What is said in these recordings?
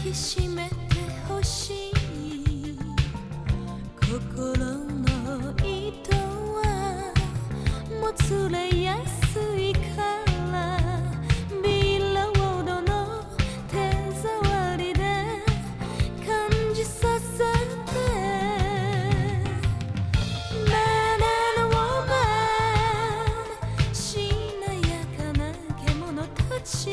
きしめてほしい心の糸はもつれやすいからビロードの手触りで感じさせてマナーウォーマンしなやかな獣たち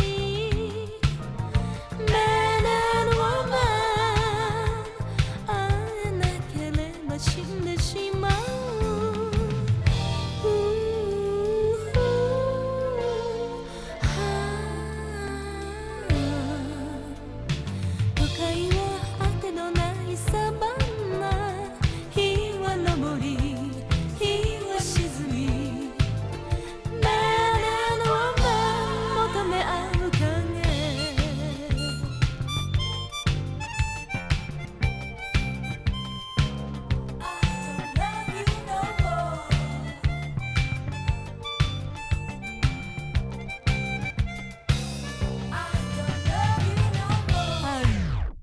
死んでしまう都会は果てのない砂漠